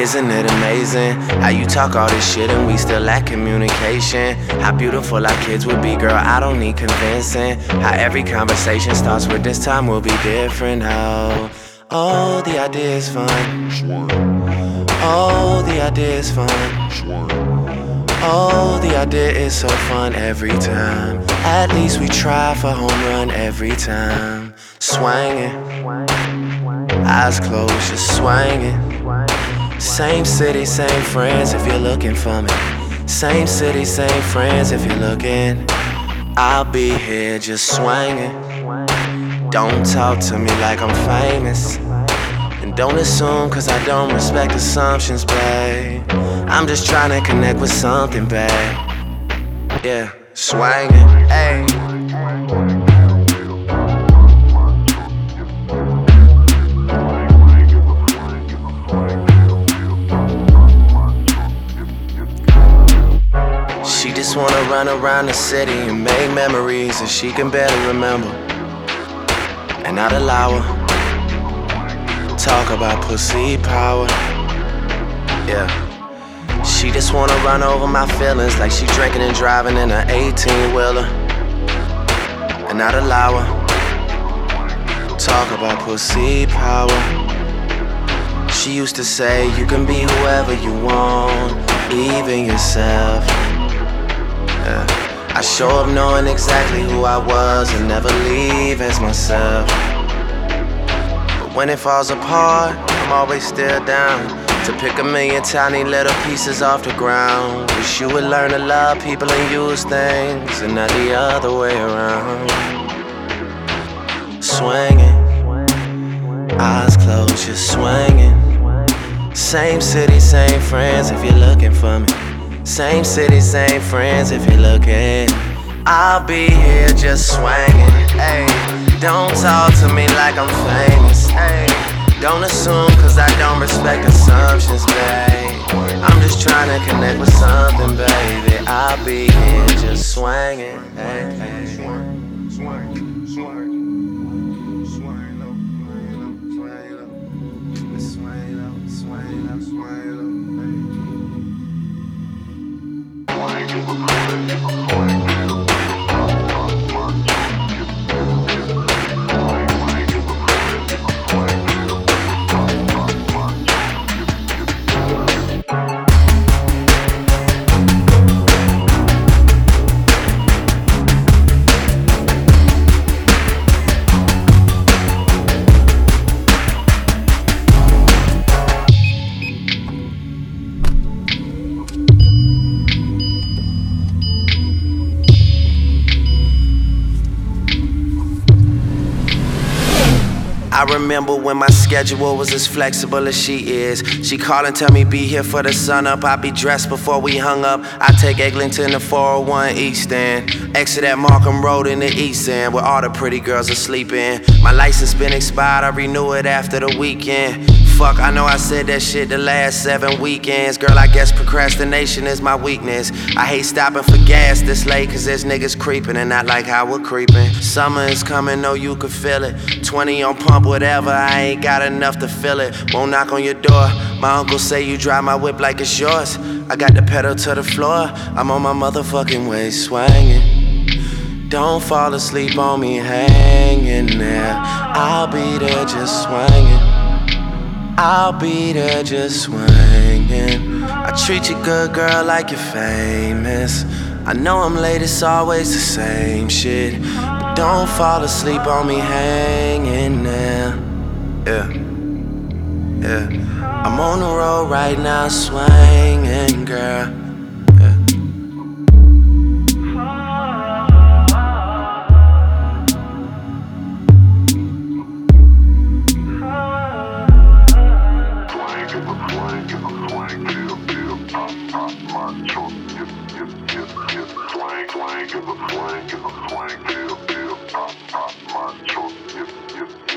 Isn't it amazing how you talk all this shit and we still lack communication? How beautiful our kids would be, girl, I don't need convincing. How every conversation starts with this time will be different. Oh, the idea is fun. Oh, the idea is fun. Oh, the idea is so fun every time. At least we try for home run every time. Swinging, eyes closed, just swinging. Same city, same friends if you're looking for me. Same city, same friends if you're looking. I'll be here just swinging. Don't talk to me like I'm famous. And don't assume cause I don't respect assumptions, babe. I'm just trying to connect with something, babe. Yeah, swinging, ayy. She just wanna run around the city and make memories that she can barely remember. And I'd allow her talk about pussy power. Yeah. She just wanna run over my feelings like she drinking and driving in an 18-wheeler. And I'd allow her talk about pussy power. She used to say you can be whoever you want, even yourself. I show up knowing exactly who I was and never leave as myself. But when it falls apart, I'm always still down to pick a million tiny little pieces off the ground. Wish you would learn to love people and use things and not the other way around. Swinging, eyes closed, just swinging. Same city, same friends if you're looking for me. Same city, same friends if you're looking. I'll be here just swinging, ayy. Don't talk to me like I'm famous, ayy. Don't assume cause I don't respect assumptions, babe. I'm just trying to connect with something, baby. I'll be here just swinging, ayy. I remember when my schedule was as flexible as she is. She called and tell me be here for the sun up. I be dressed before we hung up. I take Eglinton to 401 East End. Exit at Markham Road in the East End where all the pretty girls are sleeping. My license been expired, I renew it after the weekend. Fuck, I know I said that shit the last 7 weekends. Girl, I guess procrastination is my weakness. I hate stopping for gas this late cause there's niggas creeping and not like how we're creeping. Summer is coming, know you can feel it. 20 on pump, whatever, I ain't got enough to fill it. Won't knock on your door. My uncle say you drive my whip like it's yours. I got the pedal to the floor. I'm on my motherfucking way swinging. Don't fall asleep on me hanging there. I'll be there just swinging. I'll be there just swinging. I treat you good, girl, like you're famous. I know I'm late, it's always the same shit. But don't fall asleep on me hanging there. Yeah, yeah. I'm on the road right now swinging, girl. Give a swing, give a swing, give a swing, give a swing,